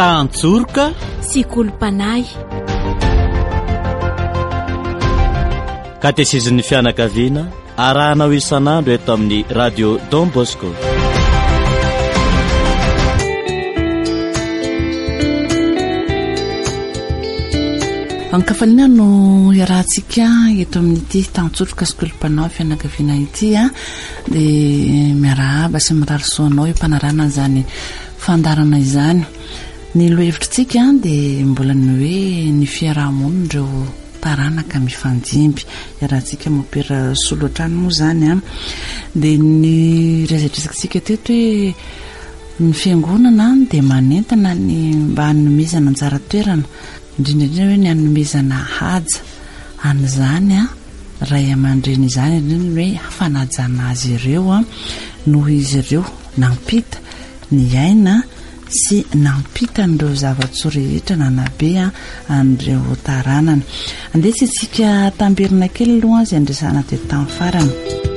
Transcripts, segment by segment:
Tantjoroka sy Kolompanay. Katezizin'ny fianakaviana arahanao isan'andro eto amin'ny radio Don Bosco. Ankafaliana no iarahantsika eto amin'ity Tantjoroka sy Kolompanay fianakaviana ity dia miarahaba sy mirarisoanao impanarana izany fandarana izany. Ny lohevitrintsika dia mbola ny hoe ny fiarahamonina ireo taranaka mifandimby iarahantsika mopera solotrano moa izany dia ny resadresakantsika teto hoe ny fiangonana dia manentana ny mba hanomezana anjara toerana indrindra hoe ny hanomezana haja an'izany ray aman-dreny izany indrindra hoe hafanajana azy ireo noho izy ireo nampita ny aina sy nampita n'ireo zava-tsoa rehetra nanabe an'ireo taranana. Andesy itsika tambirina kely aloha izay andresana teto tamin'ny farany.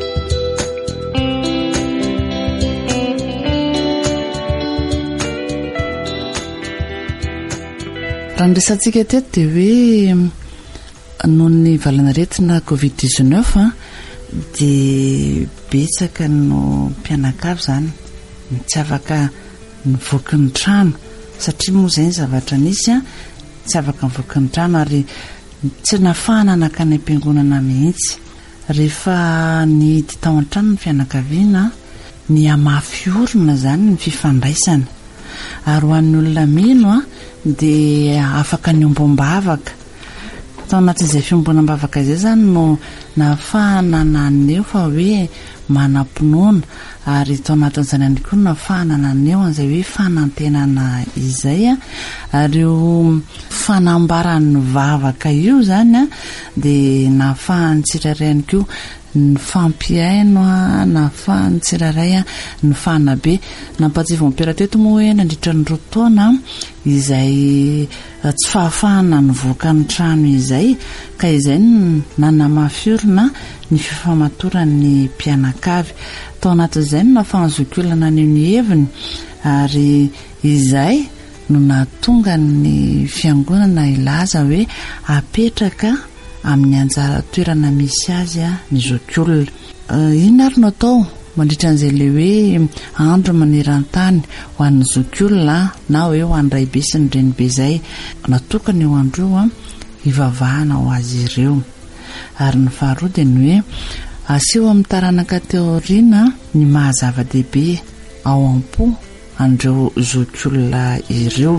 Raha ndresantsika teto dia hoe noho ny valanaretina Covid-19 dia betsaka no mpianakavy izany tsy afaka nivoaka ny trano satria moa izay ny zavatra nisy tsy afaka nivoaka ny trano ary tsy nafahana nakany am-piangonana mihitsy. Rehefa nihidy tao an-trano ny fianakaviana ny amafy orina izany ny fifandraisana ary ho an'ny olona mino dia afaka ny ombom-bavaka tao anatin'izay fiombonam-bavaka izay izany no nafahana naneo fa hoe manam-pinoana ary tao anatin'izany ihany koa nafahana naneo an'izay hoe fanantenana izay ary io fanambaran'ny vavaka io izany dia nafahany tsirairay ihany koa ny fampiaino nafahany tsirairay ny fanabe nampatsivo mipera teto moa hoe nandritra ny roa taona izay tsy fahafahana nivoaka ny trano izay ka izay nanamafyorina ny fifamatoran'ny mpianakavy tao anatin'izay no nafahanzokiolana ny heviny ary izay no nahatonga ny fiangonana ilaza hoe apetraka amin'ny anjara toerana misy azy ny zokiolona. Ino ary no atao mandritra an'izay le hoe andro maneran-tany ho an'ny zokiolona na hoe ho an'ny raibe sy ny renibe izay natokana eo andro hivavahana ho azy ireo. Ary ny faharoa dia ny hoe aseho amin'ny taranaka teoriana ny mahazava-dehibe ao am-po andreo zokiolona ireo.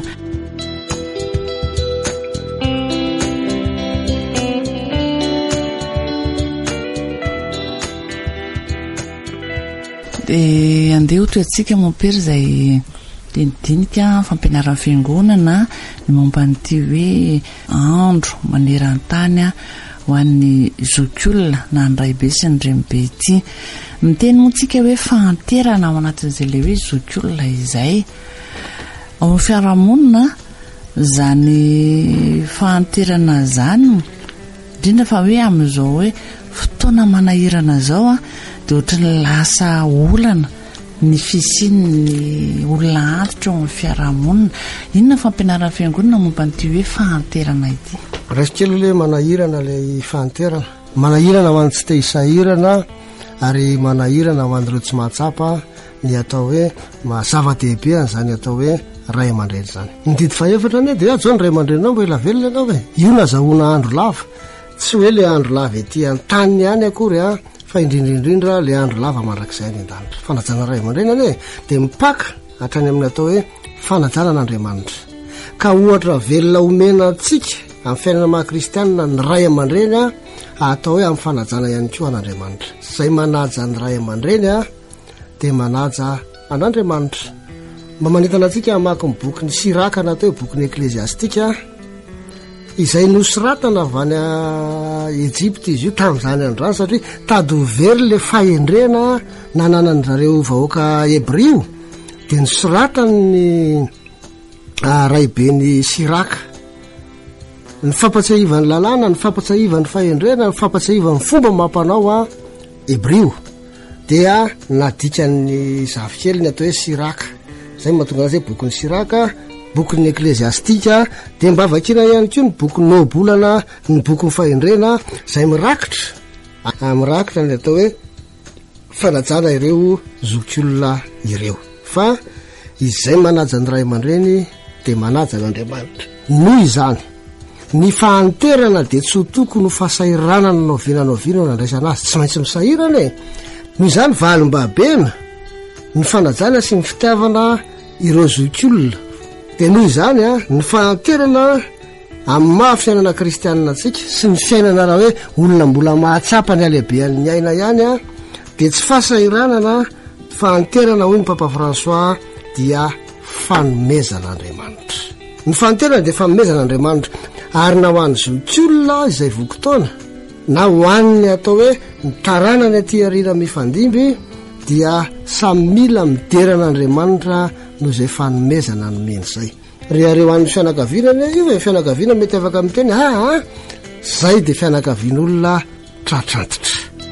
Dia andeha ho toeantsika mompery izay dinidinika fampianaran'ny fiangonana ny momba n'ity hoe andro maneran-tany ho an'ny zokiolona na ny raibe sy ny renibe ity. Miteny moantsika hoe fahanterana ao anatin'izay le hoe zokiolona izay ao amin'ny fiarahamonina izany fahanterana izany indrindra fa hoe amin'izao hoe fotoana manahirana zao dia ohatran'ny lasa olana ny fisian'ny olona antitra ao amin'ny fiarahamonina. Inona fampianaran'ny fiangonana momba n'ity hoe fahanterana ity? Rasikely le manahirana ilay fahanterana, manahirana ho an'ny tsy te hisahirana ary manahirana ho an'ireo tsy mahatsapa ny atao hoe zava-dehibe an'izany atao hoe ray aman-dreny izany. Ny didy faefatra anie dia zao ny ray aman-drenynao mbo ela velona ianao hoe io nazahoana andro lava, tsy hoe le andro lava ety an-tany ihany akory fa indrindraindrindra le andro lava mandrakizay ny an-danitra. Fanajana ray aman-dreny anie dia mipaka hatrany amin'ny atao hoe fanajana n'Andriamanitra. Ka ohatra velona omena antsika amin'ny fiainana maha-kristianina ny ray aman-dreny atao hoe amin'ny fanajana ihany koa an'Andriamanitra. Izay manaja ny ray aman-dreny dia manaja an'Andriamanitra. Mba manentana antsika hamaky ny boky ny Siraka natao hoe boky ny Ekleziastika izay nosoratana avy any Ejipta izy io tamin'izany androany satria tady ho very le fahendrena nananany zareo vahoaka Hebrio dia nosoratany ny raibeny Siraka ny fampatsiahivany lalàna, ny fampatsiahivany fahendrena, ny fampatsiahivany fomba mampanao Hebrio dia nadikany zafikely ny atao hoe Siraka. Zay mahatonga an'izay boky ny Siraka bokyny ekleziastika de mba vakina ihany ko ny boky nobolana ny boky mifahendrena zay mirakitra ny atao hoe fanajana ireo zokyolona ireo fa izay manaja ny ray aman-dreny de manaja n'Andriamanitra noho izany ny fahanterana de tsy ho tokony ho fasairanana novinanaovina nandraisana azy tsy maintsy misahirana noho izany valim-babena ny fanajana sy ny fitiavana ireo zokyolona de noho izany ny fahanterana amin'ny maha fiainana kristianina antsika sy ny fiainana raha hoe olona mbola mahatsapa ny alehibean'ny aina ihany de tsy fasairanana fahanterana hoy ny Papa François dia fanomezan'Andriamanitra. Ny fahanterana de fanomezan'Andriamanitra ary na ho an'ny zokyolona izay vokotaona na ho an'ny atao hoe ny taranany aty arina mifandimby dia samy mila mideran'Andriamanitra noho izay fanomezana nomeny zay. Reo an'ny fianakaviana io ny fianakaviana mety afaka miteny zay de fianakavian'olona tratrantitra.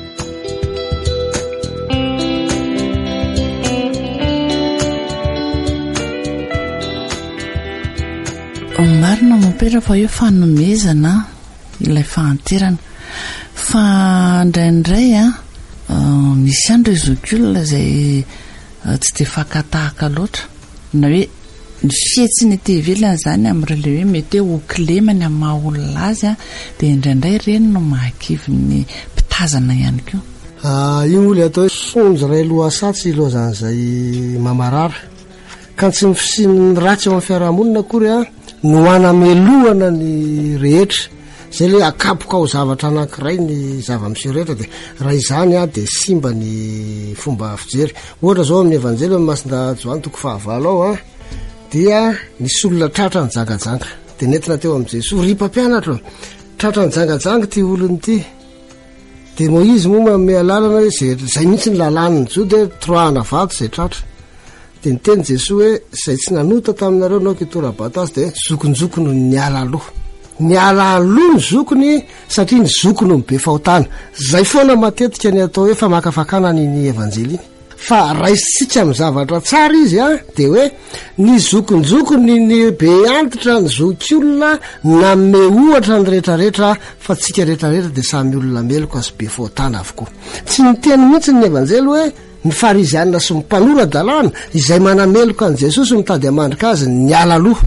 Marina mampera fa io fanomezana ilay fahanterana fa ndraindray misy andro zokyolona zay tsy de fakatahaka loatra na hoe ny fietsiny tevelana zany am'rele hoe mety hoe oklemany amin'ny maha olona azy de indraindray reny no mahakivy pitazana ihany ko io le atao sonjy ray lohasatsy lozan'izay mamarara ka tsy mifisiany ratsy eo amin'ny fiarahamonina akory no anamelohana ny rehetra zay le akapoka ao zavatra anankiray ny zava-misy rehetra de raha izany de simba ny fomba fijery ohatra zao amin'ny evanjely Masinda Joany 7 ao dia nisy olona tratra ny jangajanga de nentina teo am' Jesosy ry mpampianatra tratra ny jangajanga ty olony ty de Moizy moa manome lalana hoe zay mihitsy ny lalàn'ny Jode troahana vato zay tratra de niteny Jesosy hoe zay tsy nanota taminareo nao kitorabata azy de zokonjokony ny ala aloha ny ala aloha ny zokony satria ny zokony ny be fahotana zay foana matetika ny atao hoe famakafakana ny evanjely iny fa raisitsika amin'ny zavatra tsara izy de hoe ny zokonjokony ny be antitra ny zokyolona namme ohatra ny rehetrarehetra fa tsika rehetrarehetra de samy olona meloko azy be fahotana avokoa tsy niteny mihitsy ny evanjely hoe ny farizianina sy mpanora dalàna izay manameloka an' Jesosy mitady amandrika azy ny ala aloha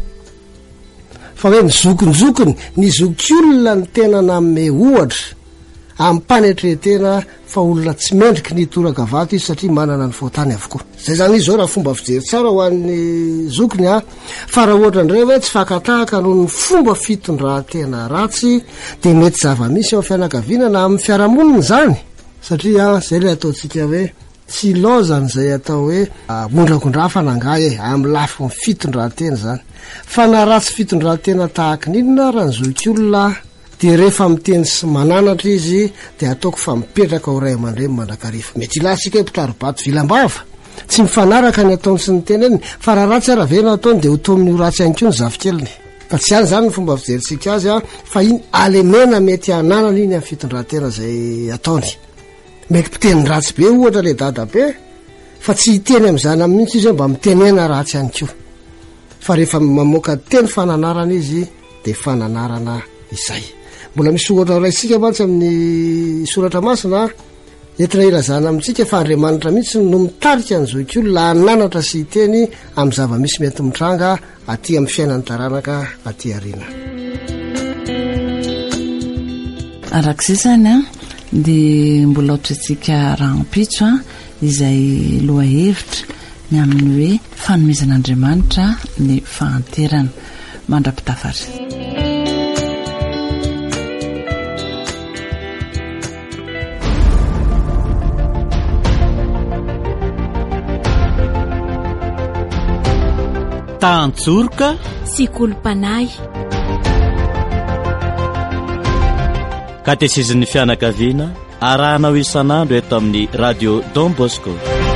fa hoe ny zokonjokony ny zokyolona ny tena namme ohatra amin'ny mpanetretena fa olona tsy mendriky ny toragavato izy satria manana ny fahotany avokoa zay zany izy zao raha fomba fijery tsara ho an'ny zokony fa raha ohatra ndray hoe tsy fakatahaka noho ny fomba fitondrantena ratsy de mety zava-misy ao fianakaviana na amin'ny fiarahamonina zany satria zay le ataontsika hoe tsy lozany zay atao hoe mondrakondrafana angay amin'ny lafo ny fitondrantena zany fa na ratsy fitondrantena tahaka ninona raha ny zokyolona de rehefa miteny sy mananatra izy de ataoko fa mipetraka ao ray aman-dreny mandrakarifa mety ilatsika hoe mpitrarobato vilambava tsy mifanaraka ny ataony sy ny tena eny fa raha ratsy aravena ataony de ho tomin'ny ho ratsy ihany ko ny zavikeliny ka tsy any zany ny fomba fijeritsika azy fa iny alemena mety ananana iny amin'ny fitondrantena zay ataony mety mpiteny ratsy be ohatra le dada be fa tsy hiteny am'zany amin'nitsy izy hoe mba mitenena ratsy ihany ko fa rehefa mamoaka teny fananarana izy de fananarana izay mbola misy ohatra raisika mantsy amin'ny soratra masina entina ilazana amintsika fa Andriamanitra mihitsy no mitarika ny zokyolona ananatra sy hiteny amin'ny zava-misy mety mitranga aty amin'ny fiainany taranaka aty arina arak'izay zany de mbola ohatrantsika rahampitso izay loha hevitra ny amin'ny hoe fanomezan'Andriamanitra ny fahanterana mandra-pitafary tantsorika sy kolompanay katesizin'ny fianakaviana arahanao isan'andro eto amin'ny radio Don Bosco